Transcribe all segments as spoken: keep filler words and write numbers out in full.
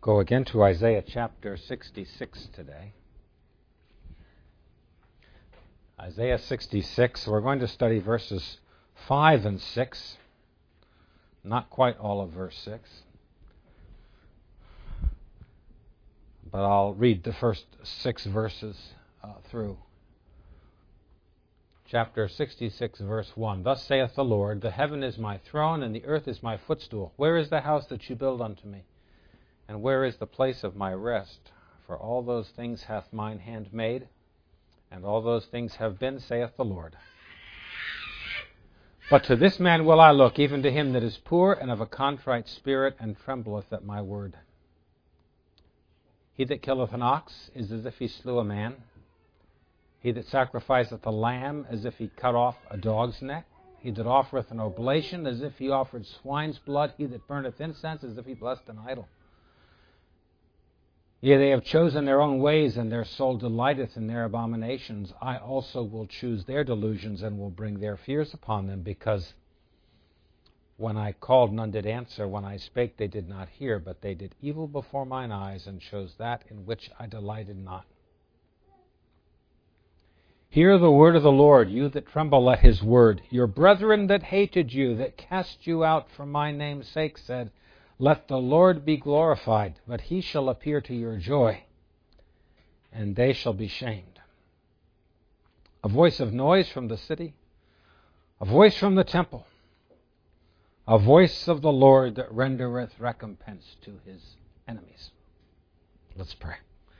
Go again to Isaiah chapter sixty-six today. Isaiah sixty-six, we're going to study verses five and six, not quite all of verse six, but I'll read the first six verses uh, through. Chapter sixty-six, verse one. Thus saith the Lord, the heaven is my throne, and the earth is my footstool. Where is the house that you build unto me? And where is the place of my rest? For all those things hath mine hand made, and all those things have been, saith the Lord. But to this man will I look, even to him that is poor and of a contrite spirit, and trembleth at my word. He that killeth an ox is as if he slew a man. He that sacrificeth a lamb, as if he cut off a dog's neck. He that offereth an oblation, as if he offered swine's blood. He that burneth incense, as if he blessed an idol. Yea, they have chosen their own ways, and their soul delighteth in their abominations. I also will choose their delusions, and will bring their fears upon them, because when I called, none did answer. When I spake, they did not hear, but they did evil before mine eyes, and chose that in which I delighted not. Hear the word of the Lord, you that tremble at his word. Your brethren that hated you, that cast you out for my name's sake, said, let the Lord be glorified, but he shall appear to your joy, and they shall be shamed. A voice of noise from the city, a voice from the temple, a voice of the Lord that rendereth recompense to his enemies. Let's pray.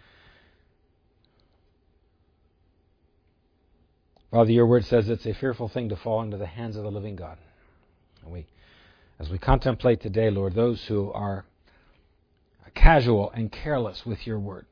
Father, your word says it's a fearful thing to fall into the hands of the living God. And we As we contemplate today, Lord, those who are casual and careless with your word,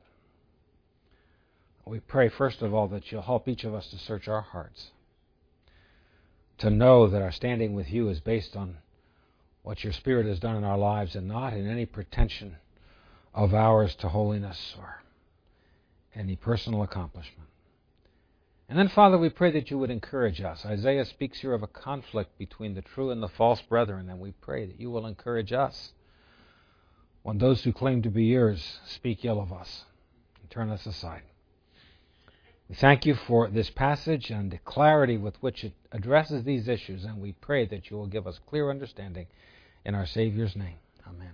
we pray, first of all, that you'll help each of us to search our hearts, to know that our standing with you is based on what your Spirit has done in our lives and not in any pretension of ours to holiness or any personal accomplishment. And then, Father, we pray that you would encourage us. Isaiah speaks here of a conflict between the true and the false brethren, and we pray that you will encourage us when those who claim to be yours speak ill of us and turn us aside. We thank you for this passage and the clarity with which it addresses these issues, and we pray that you will give us clear understanding in our Savior's name. Amen.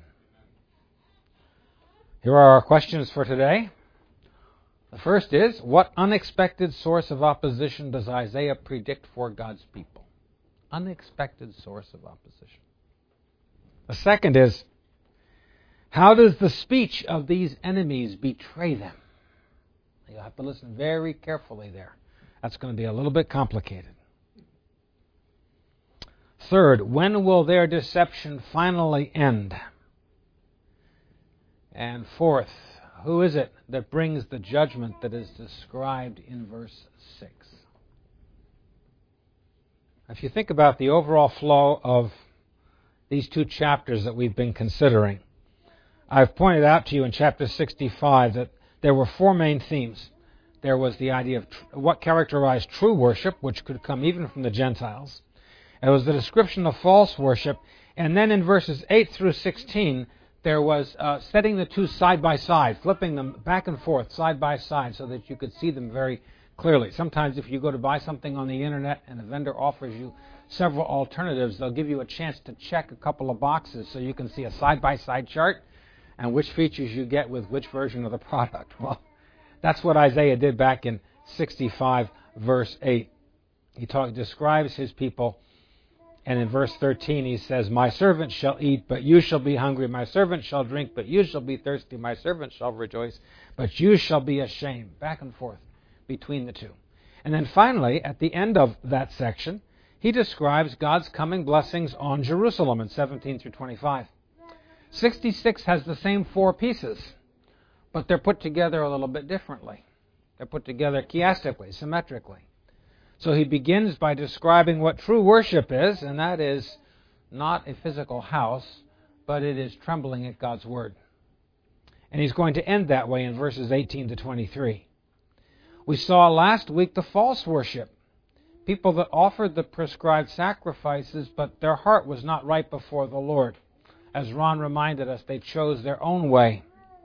Here are our questions for today. The first is, what unexpected source of opposition does Isaiah predict for God's people? Unexpected source of opposition. The second is, how does the speech of these enemies betray them? You'll have to listen very carefully there. That's going to be a little bit complicated. Third, when will their deception finally end? And fourth, who is it that brings the judgment that is described in verse six? If you think about the overall flow of these two chapters that we've been considering, I've pointed out to you in chapter sixty-five that there were four main themes. There was the idea of tr- what characterized true worship, which could come even from the Gentiles. It was the description of false worship. And then in verses eight through sixteen, there was uh, setting the two side by side, flipping them back and forth, side by side, so that you could see them very clearly. Sometimes if you go to buy something on the internet and a vendor offers you several alternatives, they'll give you a chance to check a couple of boxes so you can see a side-by-side chart and which features you get with which version of the product. Well, that's what Isaiah did back in sixty-five, verse eight. He talk, describes his people. And in verse thirteen he says, my servant shall eat, but you shall be hungry. My servant shall drink, but you shall be thirsty. My servant shall rejoice, but you shall be ashamed. Back and forth between the two. And then finally, at the end of that section, he describes God's coming blessings on Jerusalem in seventeen through twenty-five. sixty-six has the same four pieces, but they're put together a little bit differently. They're put together chiastically, symmetrically. So he begins by describing what true worship is, and that is not a physical house, but it is trembling at God's word. And he's going to end that way in verses eighteen to twenty-three. We saw last week the false worship. People that offered the prescribed sacrifices, but their heart was not right before the Lord. As Ron reminded us, they chose their own way.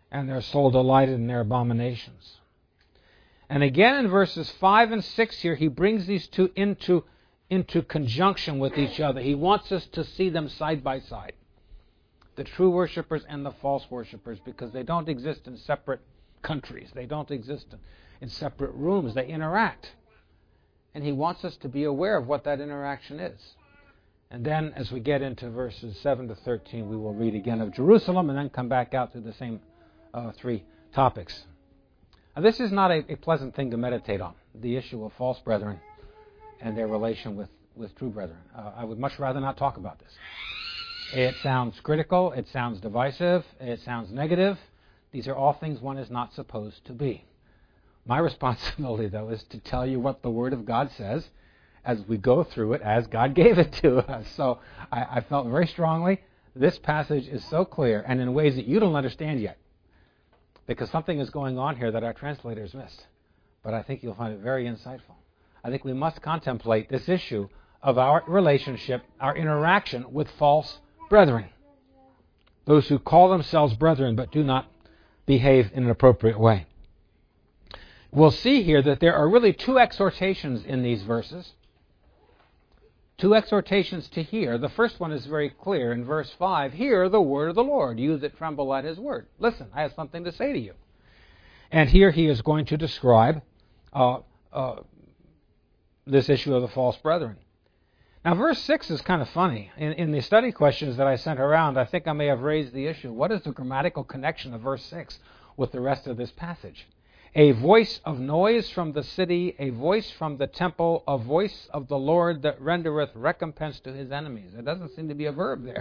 and their soul delighted in their abominations. And again in verses five and six here, he brings these two into, into conjunction with each other. He wants us to see them side by side, the true worshipers and the false worshipers, because they don't exist in separate countries. They don't exist in, in separate rooms. They interact. And he wants us to be aware of what that interaction is. And then as we get into verses seven to thirteen, we will read again of Jerusalem and then come back out to the same uh, three topics. Now, this is not a, a pleasant thing to meditate on, the issue of false brethren and their relation with, with true brethren. Uh, I would much rather not talk about this. It sounds critical, it sounds divisive, it sounds negative. These are all things one is not supposed to be. My responsibility, though, is to tell you what the Word of God says as we go through it as God gave it to us. So I, I felt very strongly this passage is so clear and in ways that you don't understand yet, because something is going on here that our translators missed. But I think you'll find it very insightful. I think we must contemplate this issue of our relationship, our interaction with false brethren, those who call themselves brethren but do not behave in an appropriate way. We'll see here that there are really two exhortations in these verses. Two exhortations to hear. The first one is very clear in verse five. Hear the word of the Lord, you that tremble at his word. Listen, I have something to say to you. And here he is going to describe uh, uh, this issue of the false brethren. Now, verse six is kind of funny. In, in the study questions that I sent around, I think I may have raised the issue. What is the grammatical connection of verse six with the rest of this passage? A voice of noise from the city, a voice from the temple, a voice of the Lord that rendereth recompense to his enemies. There doesn't seem to be a verb there.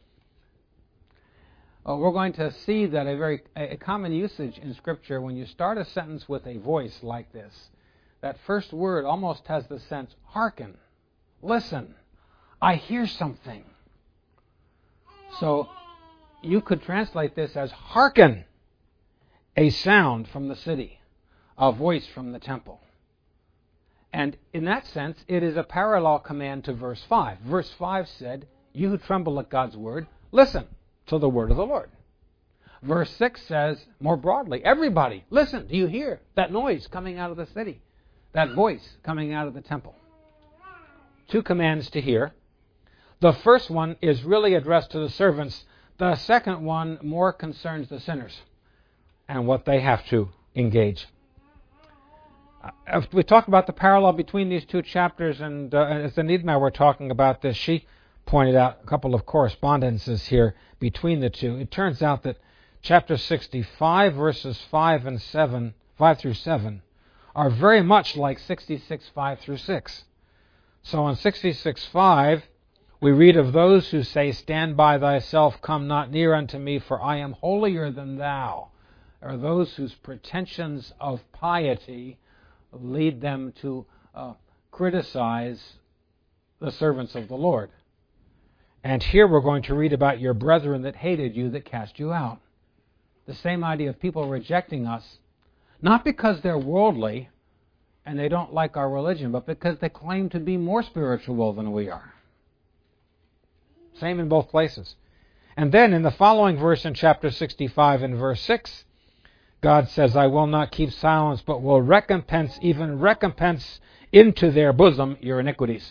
Well, we're going to see that a very a common usage in Scripture, when you start a sentence with a voice like this, that first word almost has the sense, hearken, listen, I hear something. So you could translate this as hearken, a sound from the city, a voice from the temple. And in that sense, it is a parallel command to verse five. Verse five said, you who tremble at God's word, listen to the word of the Lord. Verse six says, more broadly, everybody, listen, do you hear that noise coming out of the city? That voice coming out of the temple? Two commands to hear. The first one is really addressed to the servants. The second one more concerns the sinners and what they have to engage. Uh, we talk about the parallel between these two chapters, and uh, as Anita and I were talking about this, she pointed out a couple of correspondences here between the two. It turns out that chapter sixty-five, verses five and seven, five through seven, are very much like sixty-six, five through six. So in sixty-six, five, we read of those who say, stand by thyself, come not near unto me, for I am holier than thou. Are those whose pretensions of piety lead them to uh, criticize the servants of the Lord. And here we're going to read about your brethren that hated you, that cast you out. The same idea of people rejecting us, not because they're worldly and they don't like our religion, but because they claim to be more spiritual than we are. Same in both places. And then in the following verse in chapter sixty-five and verse six, God says, I will not keep silence, but will recompense, even recompense into their bosom your iniquities.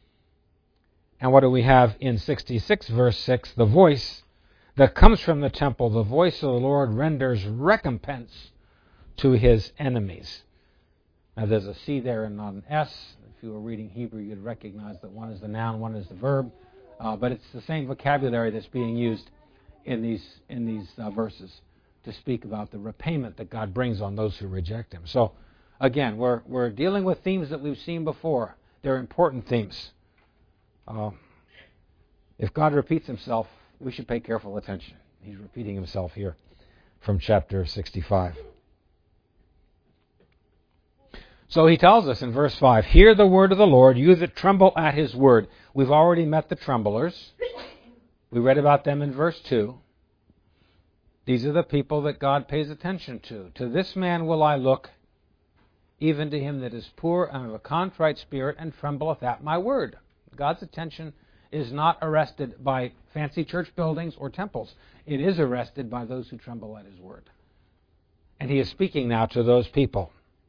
And what do we have in sixty-six, verse six? The voice that comes from the temple, the voice of the Lord renders recompense to his enemies. Now there's a C there and not an S. If you were reading Hebrew, you'd recognize that one is the noun, one is the verb. Uh, but it's the same vocabulary that's being used in these, in these uh, verses to speak about the repayment that God brings on those who reject him. So, again, we're we're dealing with themes that we've seen before. They're important themes. Uh, if God repeats himself, we should pay careful attention. He's repeating himself here from chapter sixty-five. So he tells us in verse five, hear the word of the Lord, you that tremble at his word. We've already met the tremblers. We read about them in verse two. These are the people that God pays attention to. To this man will I look, even to him that is poor and of a contrite spirit, and trembleth at my word. God's attention is not arrested by fancy church buildings or temples. It is arrested by those who tremble at his word. And he is speaking now to those people.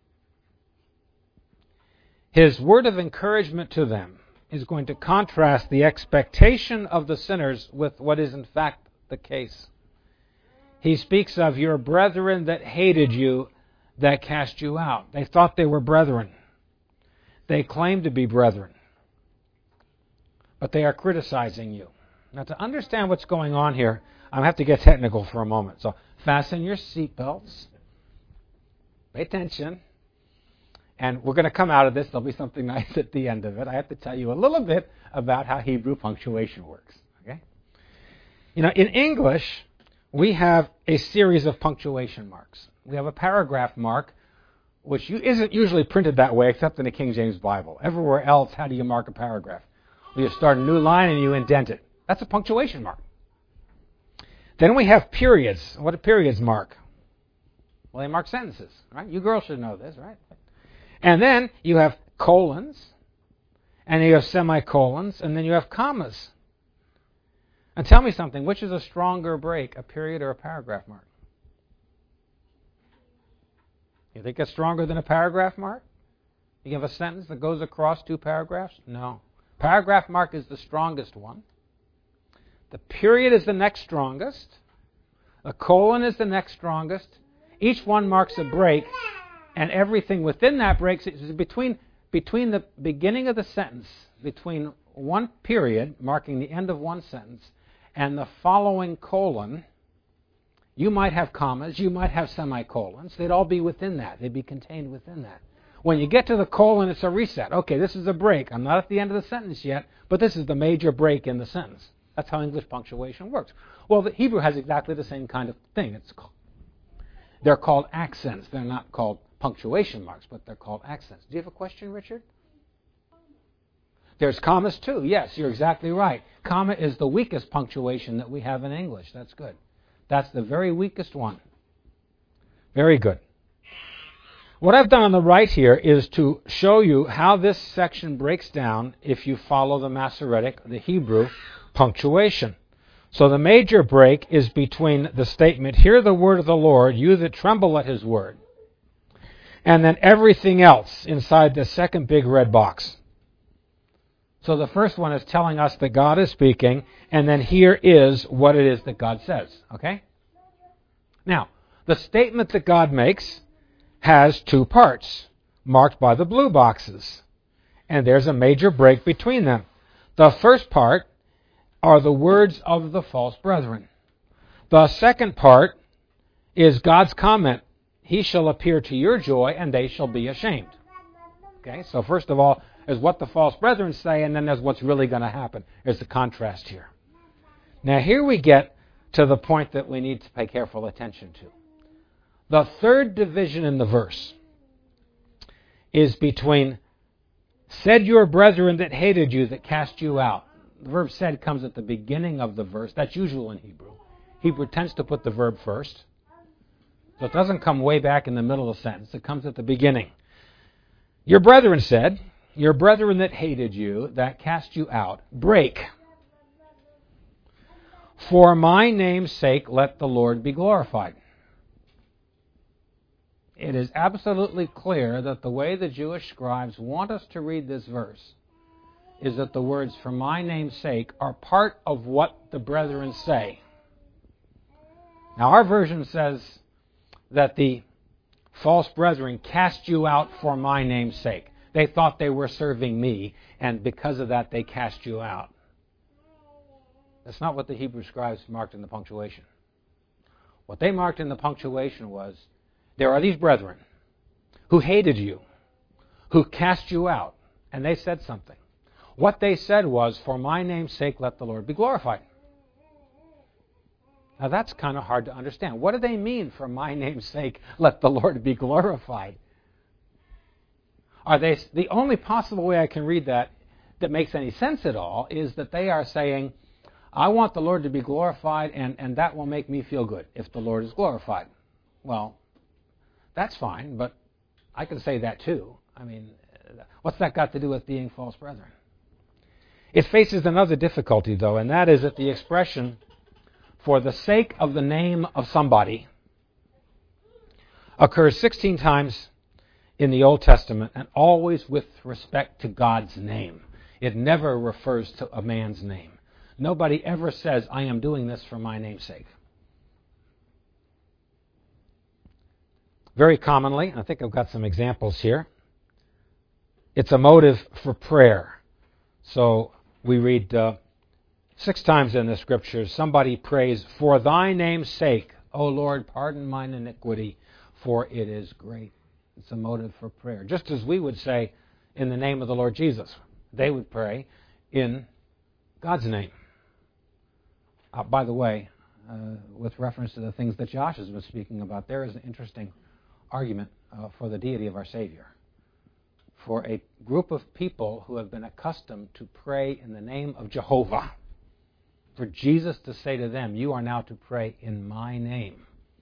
His word of encouragement to them is going to contrast the expectation of the sinners with what is in fact the case. He speaks of your brethren that hated you, that cast you out. They thought they were brethren. They claimed to be brethren. But they are criticizing you. Now, to understand what's going on here, I have to get technical for a moment. So fasten your seatbelts. Pay attention. And we're going to come out of this. There'll be something nice at the end of it. I have to tell you a little bit about how Hebrew punctuation works. Okay? You know, in English, we have a series of punctuation marks. We have a paragraph mark, which isn't usually printed that way except in the King James Bible. Everywhere else, how do you mark a paragraph? Well, you start a new line and you indent it. That's a punctuation mark. Then we have periods. What do periods mark? Well, they mark sentences, right? You girls should know this, right? And then you have colons, and you have semicolons, and then you have commas. And tell me something, which is a stronger break, a period or a paragraph mark? You think it's stronger than a paragraph mark? You have a sentence that goes across two paragraphs? No. Paragraph mark is the strongest one. The period is the next strongest. A colon is the next strongest. Each one marks a break. And everything within that break is between, between the beginning of the sentence, between one period, marking the end of one sentence, and the following colon, you might have commas, you might have semicolons. They'd all be within that. They'd be contained within that. When you get to the colon, it's a reset. Okay, this is a break. I'm not at the end of the sentence yet, but this is the major break in the sentence. That's how English punctuation works. Well, the Hebrew has exactly the same kind of thing. It's called, they're called accents. They're not called punctuation marks, but they're called accents. Do you have a question, Richard? There's commas too. Yes, you're exactly right. Comma is the weakest punctuation that we have in English. That's good. That's the very weakest one. Very good. What I've done on the right here is to show you how this section breaks down if you follow the Masoretic, the Hebrew punctuation. So the major break is between the statement, "Hear the word of the Lord, you that tremble at his word," and then everything else inside the second big red box. So the first one is telling us that God is speaking, and then here is what it is that God says. Okay? Now, the statement that God makes has two parts, marked by the blue boxes. And there's a major break between them. The first part are the words of the false brethren. The second part is God's comment, "He shall appear to your joy, and they shall be ashamed." Okay, so first of all, is what the false brethren say, and then there's what's really going to happen. There's the contrast here. Now here we get to the point that we need to pay careful attention to. The third division in the verse is between "said your brethren that hated you, that cast you out." The verb "said" comes at the beginning of the verse. That's usual in Hebrew. Hebrew tends to put the verb first. So it doesn't come way back in the middle of the sentence. It comes at the beginning. Your brethren said, your brethren that hated you, that cast you out, break. For my name's sake, let the Lord be glorified. It is absolutely clear that the way the Jewish scribes want us to read this verse is that the words "for my name's sake" are part of what the brethren say. Now our version says that the false brethren cast you out for my name's sake. They thought they were serving me, and because of that they cast you out. That's not what the Hebrew scribes marked in the punctuation. What they marked in the punctuation was, there are these brethren who hated you, who cast you out, and they said something. What they said was, "For my name's sake, let the Lord be glorified." Now that's kind of hard to understand. What do they mean, "for my name's sake, let the Lord be glorified"? Are they, the only possible way I can read that that makes any sense at all is that they are saying, I want the Lord to be glorified, and, and that will make me feel good if the Lord is glorified. Well, that's fine, but I can say that too. I mean, what's that got to do with being false brethren? It faces another difficulty, though, and that is that the expression "for the sake of the name of somebody" occurs sixteen times in the Old Testament, and always with respect to God's name. It never refers to a man's name. Nobody ever says, I am doing this for my name's sake. Very commonly, I think I've got some examples here, it's a motive for prayer. So we read uh, six times in the Scriptures, somebody prays, for thy name's sake, O Lord, pardon mine iniquity, for it is great. It's a motive for prayer. Just as we would say, in the name of the Lord Jesus, they would pray in God's name. Uh, by the way, uh, with reference to the things that Josh has been speaking about, there is an interesting argument uh, for the deity of our Savior. For a group of people who have been accustomed to pray in the name of Jehovah, for Jesus to say to them, you are now to pray in my name.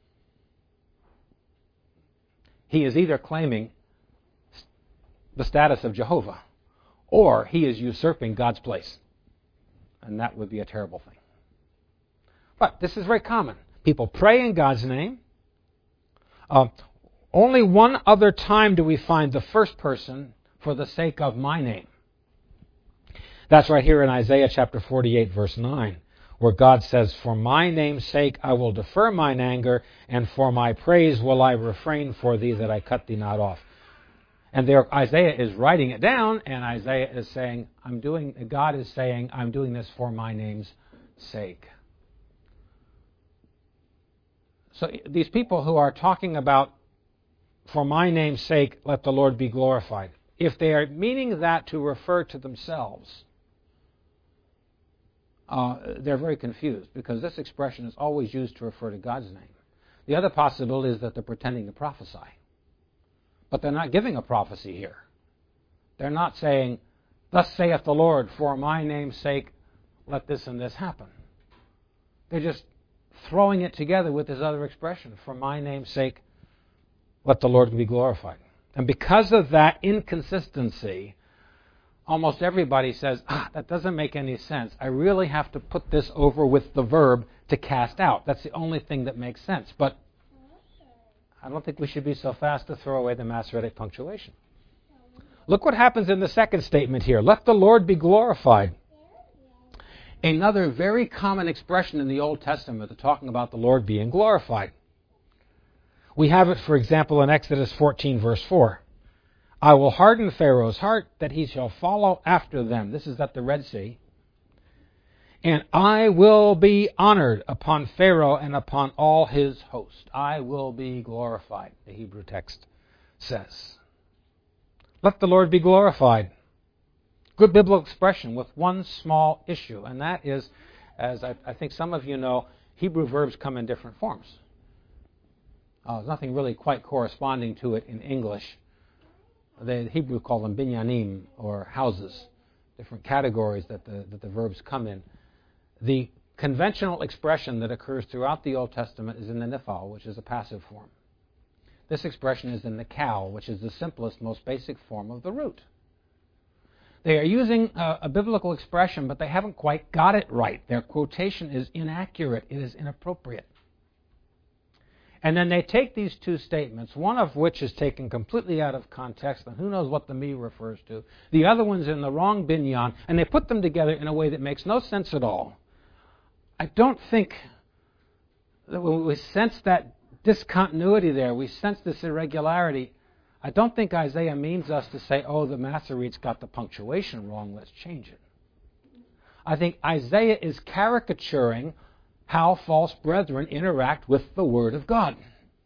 He is either claiming the status of Jehovah, or he is usurping God's place. And that would be a terrible thing. But this is very common. People pray in God's name. Uh, only one other time do we find the first person for the sake of my name. That's right here in Isaiah chapter forty-eight, verse nine, where God says, for my name's sake I will defer mine anger, and for my praise will I refrain for thee, that I cut thee not off. And there Isaiah is writing it down, and Isaiah is saying, I'm doing, God is saying, I'm doing this for my name's sake. So these people who are talking about, for my name's sake, let the Lord be glorified, if they are meaning that to refer to themselves, uh, they're very confused, because this expression is always used to refer to God's name. The other possibility is that they're pretending to prophesy. But they're not giving a prophecy here. They're not saying, thus saith the Lord, for my name's sake, let this and this happen. They're just throwing it together with this other expression, for my name's sake, let the Lord be glorified. And because of that inconsistency, almost everybody says, ah, that doesn't make any sense. I really have to put this over with the verb to cast out. That's the only thing that makes sense. But I don't think we should be so fast to throw away the Masoretic punctuation. Look what happens in the second statement here. Let the Lord be glorified. Another very common expression in the Old Testament to talking about the Lord being glorified. We have it, for example, in Exodus fourteen, verse four. I will harden Pharaoh's heart, that he shall follow after them. This is at the Red Sea. And I will be honored upon Pharaoh and upon all his host. I will be glorified, the Hebrew text says. Let the Lord be glorified. Good biblical expression with one small issue, and that is, as I, I think some of you know, Hebrew verbs come in different forms. Uh, there's nothing really quite corresponding to it in English. The Hebrew call them binyanim, or houses, different categories that the, that the verbs come in. The conventional expression that occurs throughout the Old Testament is in the nifal, which is a passive form. This expression is in the kal, which is the simplest, most basic form of the root. They are using a, a biblical expression, but they haven't quite got it right. Their quotation is inaccurate. It is inappropriate. And then they take these two statements, one of which is taken completely out of context, and who knows what the me refers to. The other one's in the wrong binyan, and they put them together in a way that makes no sense at all. I don't think that when we sense that discontinuity there, we sense this irregularity, I don't think Isaiah means us to say, oh, the Masoretes got the punctuation wrong, let's change it. I think Isaiah is caricaturing how false brethren interact with the Word of God.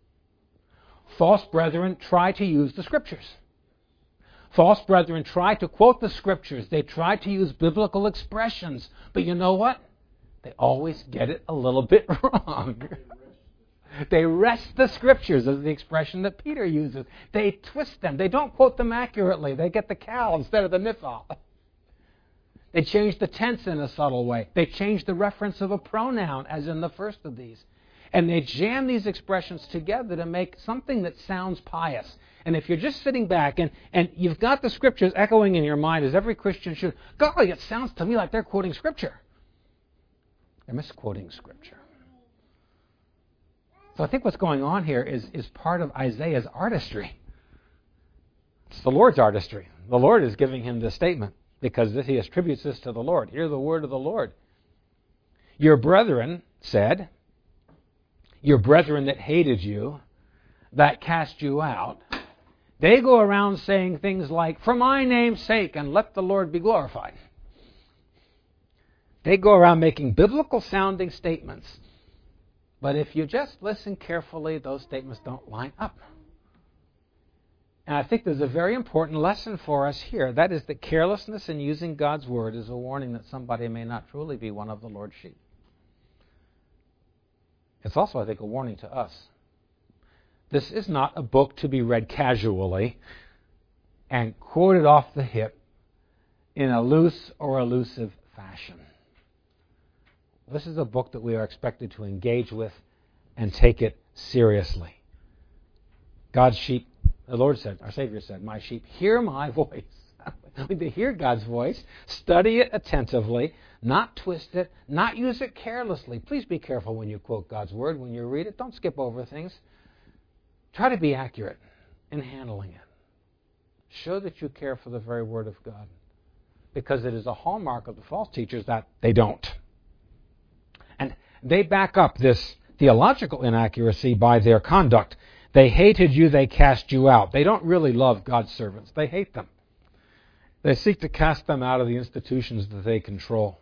False brethren try to use the Scriptures. False brethren try to quote the Scriptures. They try to use biblical expressions. But you know what? They always get it a little bit wrong. They wrest the Scriptures, as the expression that Peter uses. They twist them. They don't quote them accurately. They get the kal instead of the nifal. They change the tense in a subtle way. They change the reference of a pronoun, as in the first of these. And they jam these expressions together to make something that sounds pious. And if you're just sitting back and, and you've got the Scriptures echoing in your mind, as every Christian should, golly, it sounds to me like they're quoting Scripture. They're misquoting Scripture. So I think what's going on here is, is part of Isaiah's artistry. It's the Lord's artistry. The Lord is giving him this statement because he attributes this to the Lord. Hear the word of the Lord. Your brethren said, your brethren that hated you, that cast you out, they go around saying things like, for my name's sake, and let the Lord be glorified. They go around making biblical sounding statements. But if you just listen carefully, those statements don't line up. And I think there's a very important lesson for us here. That is that carelessness in using God's word is a warning that somebody may not truly be one of the Lord's sheep. It's also, I think, a warning to us. This is not a book to be read casually and quoted off the hip in a loose or elusive fashion. This is a book that we are expected to engage with and take it seriously. God's sheep, the Lord said, our Savior said, my sheep hear my voice. They hear God's voice, study it attentively, not twist it, not use it carelessly. Please be careful when you quote God's word, when you read it. Don't skip over things. Try to be accurate in handling it. Show that you care for the very word of God, because it is a hallmark of the false teachers that they don't. And they back up this theological inaccuracy by their conduct. They hated you, they cast you out. They don't really love God's servants. They hate them. They seek to cast them out of the institutions that they control.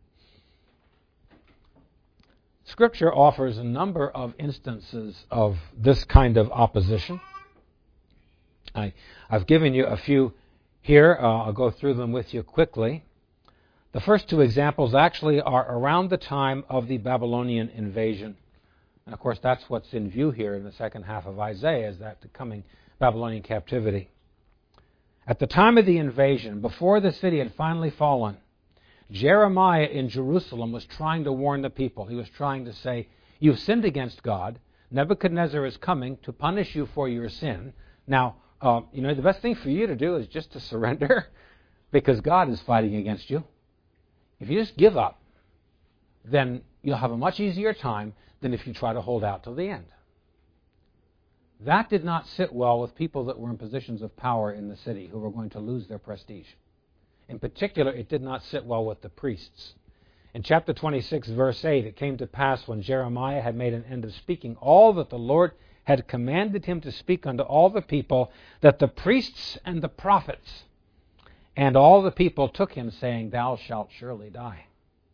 Scripture offers a number of instances of this kind of opposition. I, I've given you a few here. Uh, I'll go through them with you quickly. The first two examples actually are around the time of the Babylonian invasion. And of course, that's what's in view here in the second half of Isaiah, is that the coming Babylonian captivity. At the time of the invasion, before the city had finally fallen, Jeremiah in Jerusalem was trying to warn the people. He was trying to say, you've sinned against God. Nebuchadnezzar is coming to punish you for your sin. Now, uh, you know, the best thing for you to do is just to surrender, because God is fighting against you. If you just give up, then you'll have a much easier time than if you try to hold out till the end. That did not sit well with people that were in positions of power in the city, who were going to lose their prestige. In particular, it did not sit well with the priests. In chapter twenty-six, verse eight, it came to pass when Jeremiah had made an end of speaking all that the Lord had commanded him to speak unto all the people, that the priests and the prophets and all the people took him, saying, thou shalt surely die.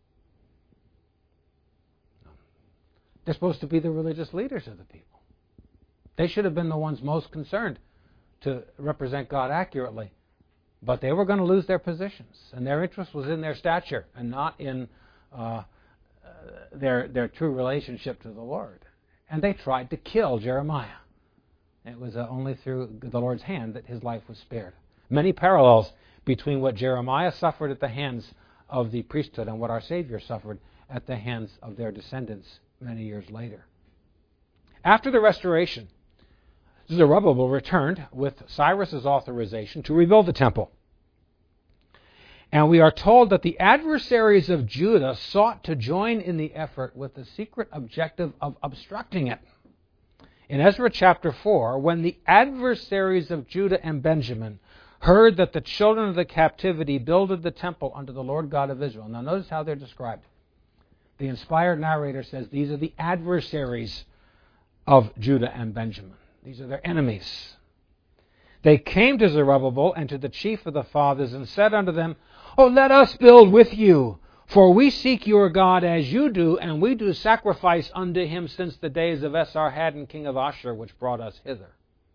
They're supposed to be the religious leaders of the people. They should have been the ones most concerned to represent God accurately. But they were going to lose their positions, and their interest was in their stature and not in uh, their, their true relationship to the Lord. And they tried to kill Jeremiah. It was uh, only through the Lord's hand that his life was spared. Many parallels between what Jeremiah suffered at the hands of the priesthood and what our Savior suffered at the hands of their descendants many years later. After the restoration, Zerubbabel returned with Cyrus's authorization to rebuild the temple. And we are told that the adversaries of Judah sought to join in the effort with the secret objective of obstructing it. In Ezra chapter four, when the adversaries of Judah and Benjamin heard that the children of the captivity builded the temple unto the Lord God of Israel. Now notice how they're described. The inspired narrator says these are the adversaries of Judah and Benjamin. These are their enemies. They came to Zerubbabel and to the chief of the fathers and said unto them, O let us build with you, for we seek your God as you do, and we do sacrifice unto him since the days of Esarhaddon, king of Ashur, which brought us hither.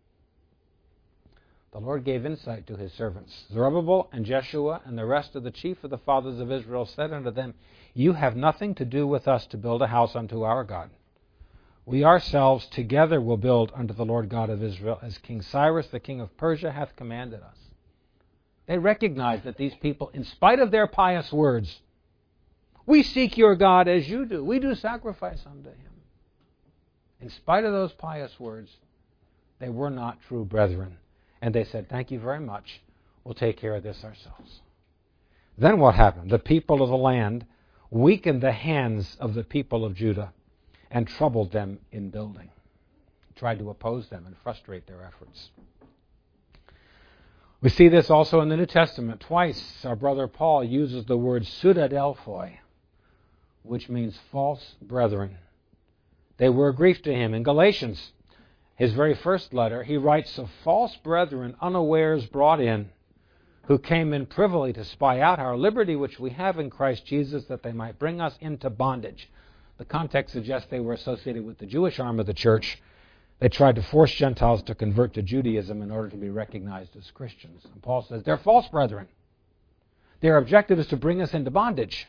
The Lord gave insight to his servants. Zerubbabel and Jeshua and the rest of the chief of the fathers of Israel said unto them, You have nothing to do with us to build a house unto our God. We ourselves together will build unto the Lord God of Israel, as King Cyrus, the king of Persia, hath commanded us. They recognize that these people, in spite of their pious words, we seek your God as you do. We do sacrifice unto him. In spite of those pious words, they were not true brethren. And they said, thank you very much. We'll take care of this ourselves. Then what happened? The people of the land weakened the hands of the people of Judah. and troubled them in building. Tried to oppose them and frustrate their efforts. We see this also in the New Testament. Twice our brother Paul uses the word pseudadelphoi, which means false brethren. They were a grief to him. In Galatians, his very first letter, he writes of false brethren unawares brought in, who came in privily to spy out our liberty which we have in Christ Jesus, that they might bring us into bondage. The context suggests they were associated with the Jewish arm of the church. They tried to force Gentiles to convert to Judaism in order to be recognized as Christians. And Paul says they're false brethren. Their objective is to bring us into bondage.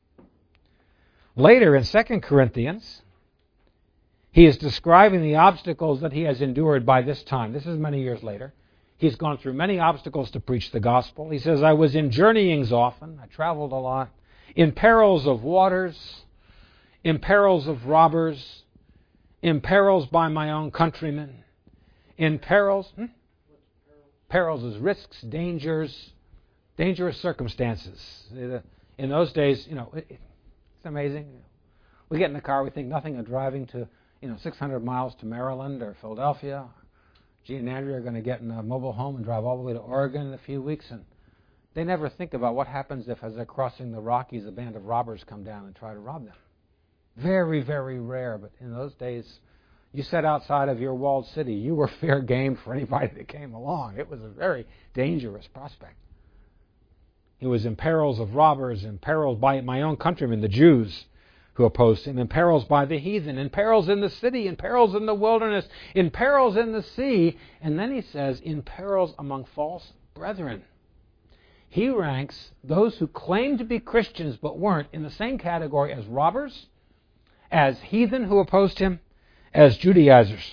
Later in Second Corinthians, he is describing the obstacles that he has endured by this time. This is many years later. He's gone through many obstacles to preach the gospel. He says, I was in journeyings often. I traveled a lot. In perils of waters, in perils of robbers, in perils by my own countrymen, in perils, hmm? perils is risks, dangers, dangerous circumstances. In those days, you know, it, it's amazing. We get in the car, we think nothing of driving to, you know, six hundred miles to Maryland or Philadelphia. Gene and Andrea are going to get in a mobile home and drive all the way to Oregon in a few weeks, and they never think about what happens if, as they're crossing the Rockies, a band of robbers come down and try to rob them. Very, very rare, but in those days, you sat outside of your walled city, you were fair game for anybody that came along. It was a very dangerous prospect. He was in perils of robbers, in perils by my own countrymen, the Jews, who opposed him, in perils by the heathen, in perils in the city, in perils in the wilderness, in perils in the sea, and then he says, in perils among false brethren. He ranks those who claim to be Christians but weren't in the same category as robbers, as heathen who opposed him, as Judaizers,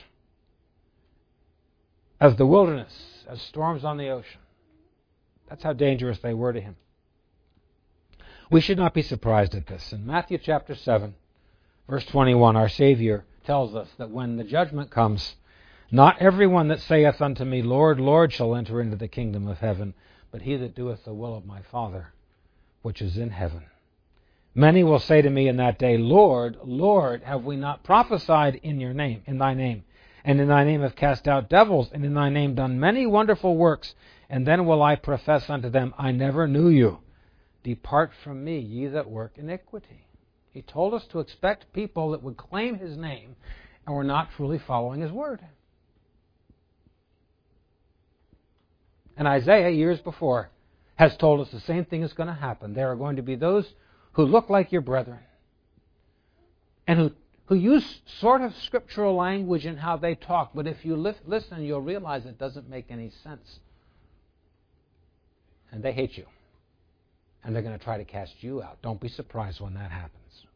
as the wilderness, as storms on the ocean. That's how dangerous they were to him. We should not be surprised at this. In Matthew chapter seven, verse twenty-one, our Savior tells us that when the judgment comes, not everyone that saith unto me, Lord, Lord, shall enter into the kingdom of heaven, but he that doeth the will of my Father, which is in heaven. Many will say to me in that day, Lord, Lord, have we not prophesied in your name, in thy name, and in thy name have cast out devils, and in thy name done many wonderful works? And then will I profess unto them, I never knew you. Depart from me, ye that work iniquity. He told us to expect people that would claim his name and were not truly following his word. And Isaiah, years before, has told us the same thing is going to happen. There are going to be those who look like your brethren and who, who use sort of scriptural language in how they talk, but if you li- listen, you'll realize it doesn't make any sense. And they hate you. And they're going to try to cast you out. Don't be surprised when that happens.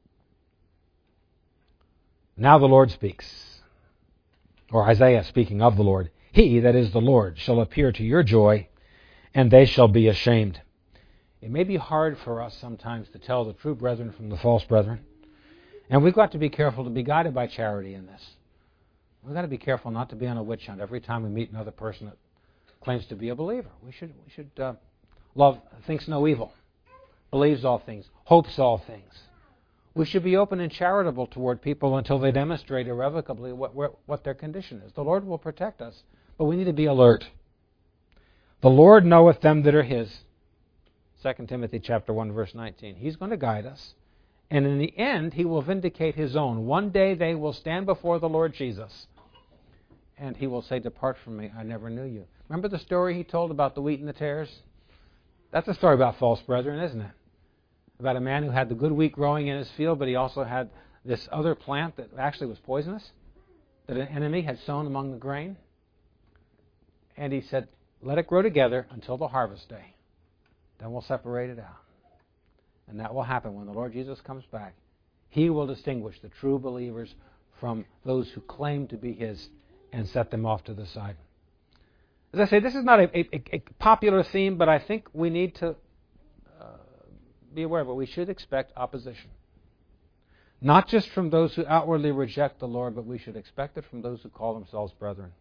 Now the Lord speaks. Or Isaiah speaking of the Lord. He, that is the Lord, shall appear to your joy, and they shall be ashamed. It may be hard for us sometimes to tell the true brethren from the false brethren. And we've got to be careful to be guided by charity in this. We've got to be careful not to be on a witch hunt every time we meet another person that claims to be a believer. We should, we should uh, love, thinks no evil, believes all things, hopes all things. We should be open and charitable toward people until they demonstrate irrevocably what, what their condition is. The Lord will protect us, but we need to be alert. The Lord knoweth them that are his. Second Timothy chapter one, verse nineteen. He's going to guide us. And in the end, he will vindicate his own. One day they will stand before the Lord Jesus. And he will say, depart from me, I never knew you. Remember the story he told about the wheat and the tares? That's a story about false brethren, isn't it? About a man who had the good wheat growing in his field, but he also had this other plant that actually was poisonous, that an enemy had sown among the grain. And he said, let it grow together until the harvest day. Then we'll separate it out. And that will happen when the Lord Jesus comes back. He will distinguish the true believers from those who claim to be his and set them off to the side. As I say, this is not a, a, a popular theme, but I think we need to uh, be aware of it. We should expect opposition. Not just from those who outwardly reject the Lord, but we should expect it from those who call themselves brethren.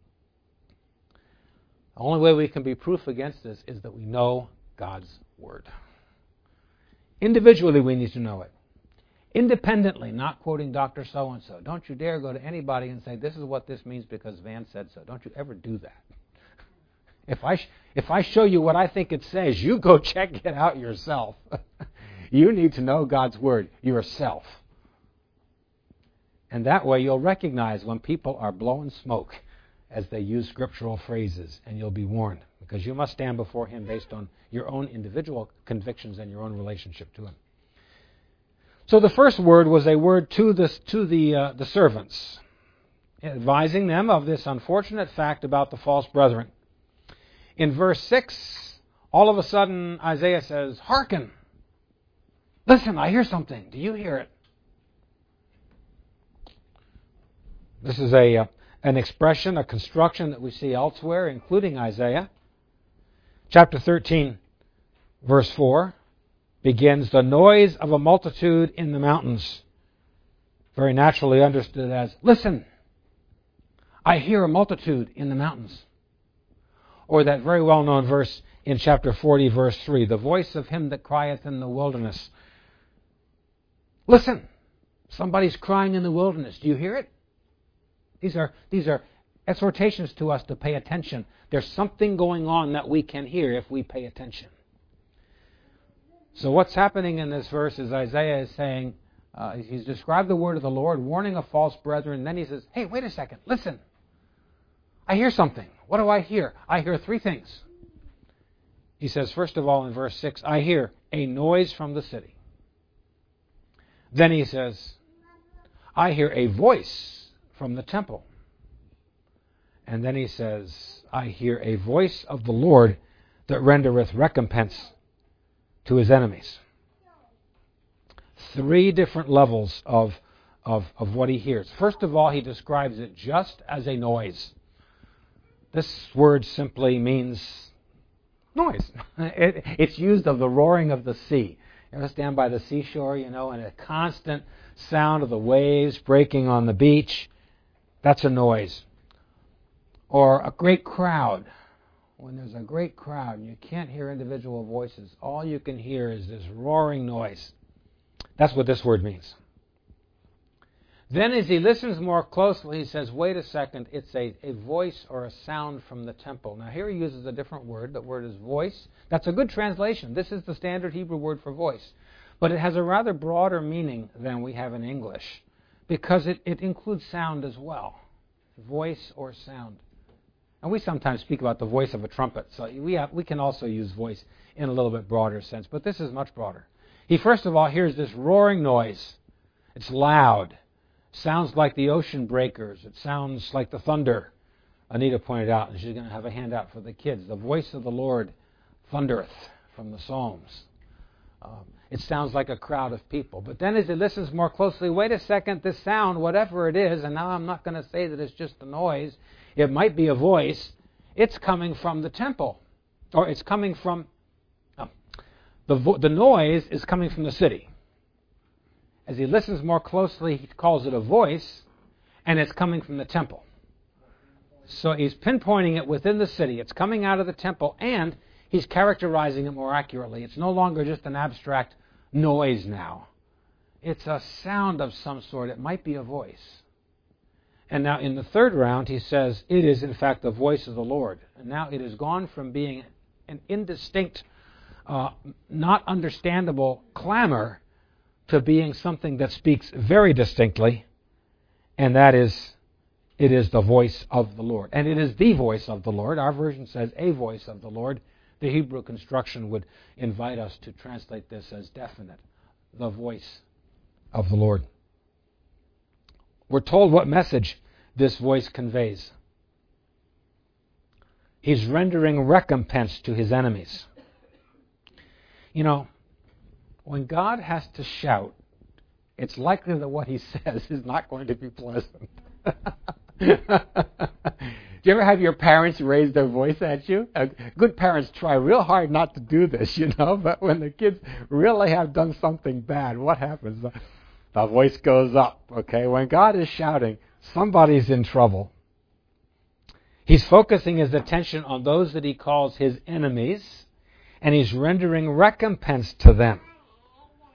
The only way we can be proof against this is that we know God's Word. Individually, we need to know it. independently, not quoting Doctor So-and-so. Don't you dare go to anybody and say, this is what this means because Van said so. Don't you ever do that. If I, sh- if I show you what I think it says, you go check it out yourself. You need to know God's Word yourself. And that way you'll recognize when people are blowing smoke as they use scriptural phrases, and you'll be warned, because you must stand before Him based on your own individual convictions and your own relationship to Him. So the first word was a word to the, to the, uh, the servants, advising them of this unfortunate fact about the false brethren. In verse six, all of a sudden Isaiah says, "Hearken! Listen, I hear something. Do you hear it?" This is a uh, an expression, a construction that we see elsewhere, including Isaiah. Chapter thirteen, verse four, begins, "The noise of a multitude in the mountains," very naturally understood as, "Listen, I hear a multitude in the mountains." Or that very well-known verse in chapter forty, verse three, "The voice of him that crieth in the wilderness." Listen, somebody's crying in the wilderness. Do you hear it? These are, these are exhortations to us to pay attention. There's something going on that we can hear if we pay attention. So what's happening in this verse is Isaiah is saying, uh, he's described the word of the Lord, warning of false brethren. And then he says, hey, wait a second, listen. I hear something. What do I hear? I hear three things. He says, first of all, in verse six, I hear a noise from the city. Then he says, I hear a voice from the temple. And then he says, I hear a voice of the Lord that rendereth recompense to his enemies. Three different levels of, of, of what he hears. First of all, he describes it just as a noise. This word simply means noise. It, it's used of the roaring of the sea. You ever stand by the seashore, you know, and a constant sound of the waves breaking on the beach? That's a noise. Or a great crowd. When there's a great crowd and you can't hear individual voices, all you can hear is this roaring noise. That's what this word means. Then as he listens more closely, he says, wait a second, it's a, a voice or a sound from the temple. Now here he uses a different word. The word is voice. That's a good translation. This is the standard Hebrew word for voice. But it has a rather broader meaning than we have in English, because it, it includes sound as well. Voice or sound. And we sometimes speak about the voice of a trumpet, so we have, we can also use voice in a little bit broader sense, but this is much broader. He first of all hears this roaring noise. It's loud. Sounds like the ocean breakers. It sounds like the thunder. Anita pointed out, and she's going to have a handout for the kids. The voice of the Lord thundereth from the Psalms. Um, it sounds like a crowd of people. But then as he listens more closely, wait a second, this sound, whatever it is, and now I'm not going to say that it's just a noise. It might be a voice. It's coming from the temple. Or it's coming from... Oh, the, vo- the noise is coming from the city. As he listens more closely, he calls it a voice, and it's coming from the temple. So he's pinpointing it within the city. It's coming out of the temple, and he's characterizing it more accurately. It's no longer just an abstract noise now. It's a sound of some sort. It might be a voice. And now in the third round, he says, it is in fact the voice of the Lord. And now it has gone from being an indistinct, uh, not understandable clamor to being something that speaks very distinctly, and that is, it is the voice of the Lord. And it is the voice of the Lord. Our version says a voice of the Lord. The Hebrew construction would invite us to translate this as definite, the voice of the Lord. We're told what message this voice conveys. He's rendering recompense to his enemies. You know, when God has to shout, it's likely that what he says is not going to be pleasant. Do you ever have your parents raise their voice at you? Uh, good parents try real hard not to do this, you know, but when the kids really have done something bad, what happens? The, the voice goes up, okay? When God is shouting, somebody's in trouble. He's focusing his attention on those that he calls his enemies, and he's rendering recompense to them.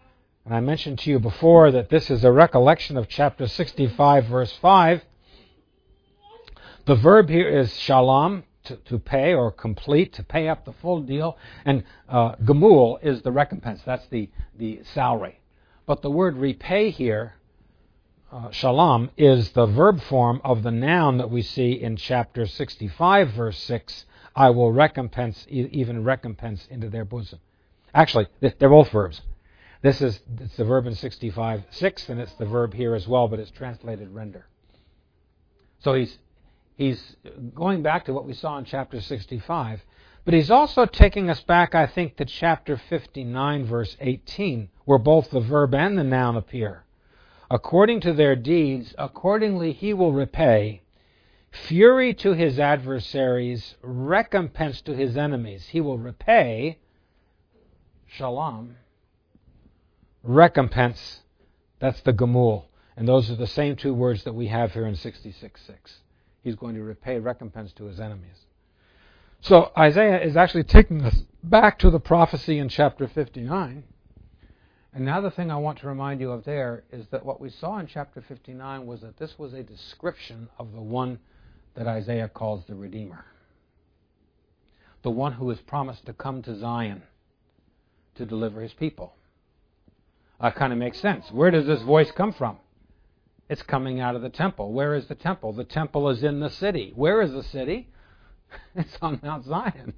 And I mentioned to you before that this is a recollection of chapter sixty-five, verse five. The verb here is shalom, to, to pay or complete, to pay up the full deal. And uh, gemul is the recompense. That's the, the salary. But the word repay here, uh, shalom, is the verb form of the noun that we see in chapter sixty-five, verse six. I will recompense, even recompense into their bosom. Actually, they're both verbs. This is it's the verb in sixty-five six, and it's the verb here as well, but it's translated render. So he's he's going back to what we saw in chapter sixty-five, but he's also taking us back, I think, to chapter fifty-nine, verse eighteen, where both the verb and the noun appear. According to their deeds, accordingly he will repay. Fury to his adversaries, recompense to his enemies. He will repay, shalom, recompense, that's the gemul. And those are the same two words that we have here in sixty-six six. He's going to repay recompense to his enemies. So Isaiah is actually taking us back to the prophecy in chapter fifty-nine. And now the thing I want to remind you of there is that what we saw in chapter fifty-nine was that this was a description of the one that Isaiah calls the Redeemer. The one who is promised to come to Zion to deliver his people. That kind of makes sense. Where does this voice come from? It's coming out of the temple. Where is the temple? The temple is in the city. Where is the city? It's on Mount Zion.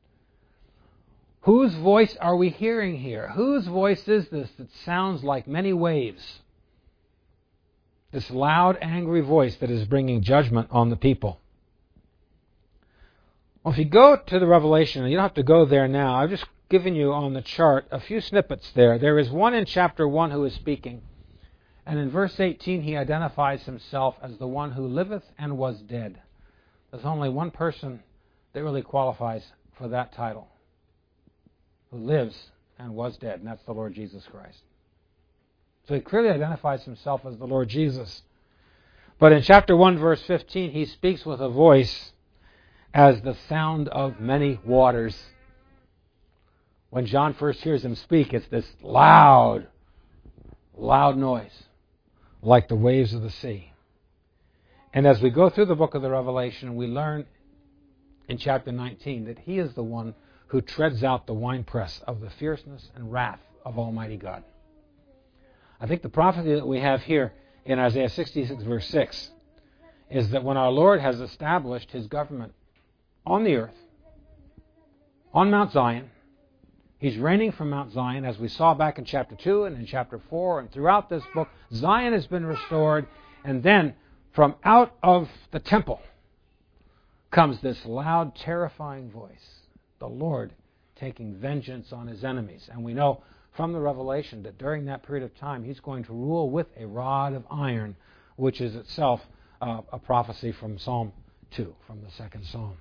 Whose voice are we hearing here? Whose voice is this that sounds like many waves? This loud, angry voice that is bringing judgment on the people. Well, if you go to the Revelation, you don't have to go there now. I've just given you on the chart a few snippets there. There is one in chapter one who is speaking. And in verse eighteen, he identifies himself as the one who liveth and was dead. There's only one person that really qualifies for that title, who lives and was dead, and that's the Lord Jesus Christ. So he clearly identifies himself as the Lord Jesus. But in chapter one, verse fifteen, he speaks with a voice as the sound of many waters. When John first hears him speak, it's this loud, loud noise, like the waves of the sea. And as we go through the book of the Revelation, we learn in chapter nineteen that he is the one who treads out the winepress of the fierceness and wrath of Almighty God. I think the prophecy that we have here in Isaiah sixty-six, verse six, is that when our Lord has established his government on the earth, on Mount Zion, he's reigning from Mount Zion, as we saw back in chapter two and in chapter four, and throughout this book, Zion has been restored, and then from out of the temple comes this loud, terrifying voice, the Lord taking vengeance on his enemies. And we know from the Revelation that during that period of time, he's going to rule with a rod of iron, which is itself uh, a prophecy from Psalm two, from the second Psalm.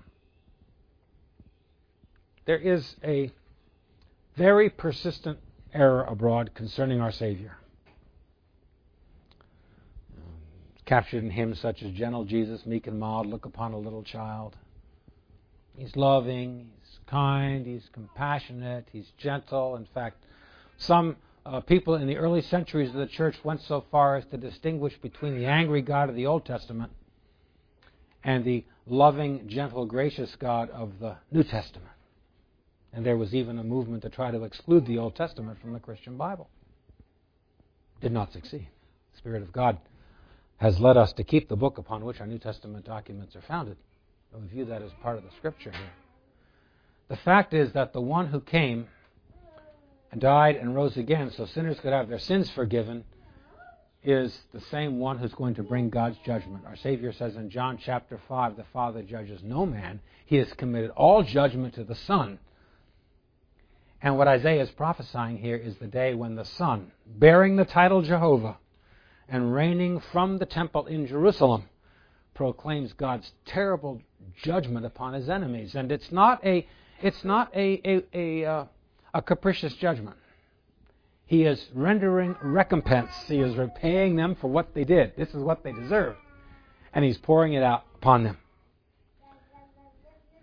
There is a very persistent error abroad concerning our Savior. It's captured in hymns such as Gentle Jesus, Meek and Mild, Look upon a Little Child. He's loving, he's kind, he's compassionate, he's gentle. In fact, some uh, people in the early centuries of the church went so far as to distinguish between the angry God of the Old Testament and the loving, gentle, gracious God of the New Testament. And there was even a movement to try to exclude the Old Testament from the Christian Bible. Did not succeed. The Spirit of God has led us to keep the book upon which our New Testament documents are founded. We view that as part of the Scripture here. The fact is that the one who came and died and rose again so sinners could have their sins forgiven is the same one who's going to bring God's judgment. Our Savior says in John chapter five, the Father judges no man. He has committed all judgment to the Son. And what Isaiah is prophesying here is the day when the Son, bearing the title Jehovah and reigning from the temple in Jerusalem, proclaims God's terrible judgment upon his enemies. And it's not a it's not a a, a, uh, a capricious judgment. He is rendering recompense. He is repaying them for what they did. This is what they deserve. And he's pouring it out upon them.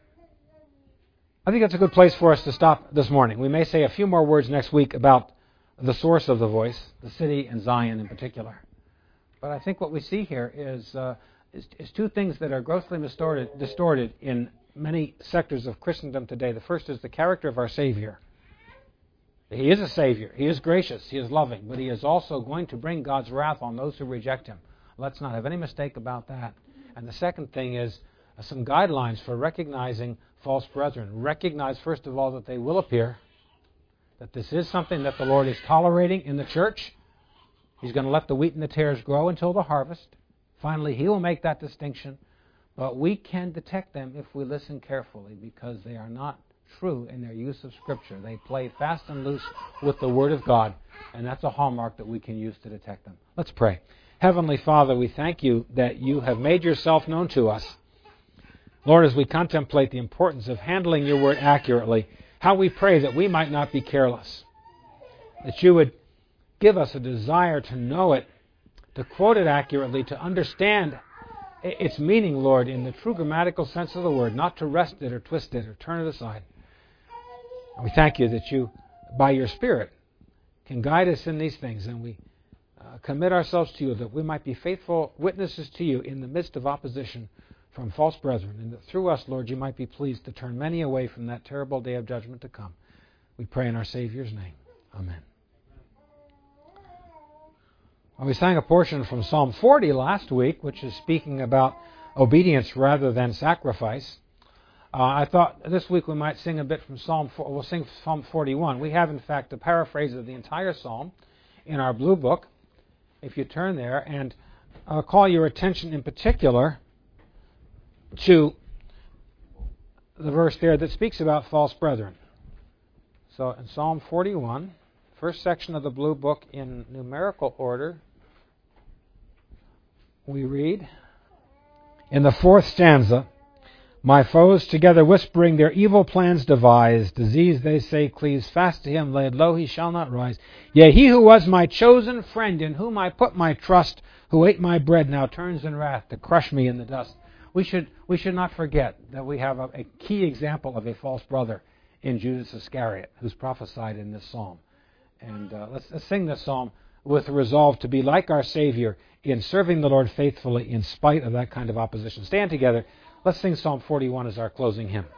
I think that's a good place for us to stop this morning. We may say a few more words next week about the source of the voice, the city and Zion in particular. But I think what we see here is, uh, is, is two things that are grossly distorted, distorted in many sectors of Christendom today. The first is the character of our Savior. He is a Savior. He is gracious. He is loving. But He is also going to bring God's wrath on those who reject Him. Let's not have any mistake about that. And the second thing is uh, some guidelines for recognizing false brethren. Recognize, first of all, that they will appear, that this is something that the Lord is tolerating in the church. He's going to let the wheat and the tares grow until the harvest. Finally, He will make that distinction. But we can detect them if we listen carefully, because they are not true in their use of Scripture. They play fast and loose with the Word of God, and that's a hallmark that we can use to detect them. Let's pray. Heavenly Father, we thank You that You have made Yourself known to us. Lord, as we contemplate the importance of handling Your Word accurately, how we pray that we might not be careless, that You would give us a desire to know it, to quote it accurately, to understand its meaning, Lord, in the true grammatical sense of the word, not to wrest it or twist it or turn it aside. And we thank You that You, by Your Spirit, can guide us in these things, and we uh, commit ourselves to You that we might be faithful witnesses to You in the midst of opposition from false brethren, and that through us, Lord, You might be pleased to turn many away from that terrible day of judgment to come. We pray in our Savior's name. Amen. Well, we sang a portion from Psalm forty last week, which is speaking about obedience rather than sacrifice. Uh, I thought this week we might sing a bit from Psalm. We'll sing Psalm forty-one. We have, in fact, a paraphrase of the entire psalm in our blue book. If you turn there, and I'll call your attention in particular to the verse there that speaks about false brethren. So in Psalm forty-one, first section of the blue book in numerical order, we read, in the fourth stanza, my foes together whispering their evil plans devise. Disease, they say, cleaves fast to him. Laid low, he shall not rise. Yea, he who was my chosen friend, in whom I put my trust, who ate my bread, now turns in wrath to crush me in the dust. We should we should not forget that we have a, a key example of a false brother in Judas Iscariot, who's prophesied in this psalm. And uh, let's, let's sing this psalm with a resolve to be like our Savior in serving the Lord faithfully in spite of that kind of opposition. Stand together. Let's sing Psalm forty-one as our closing hymn.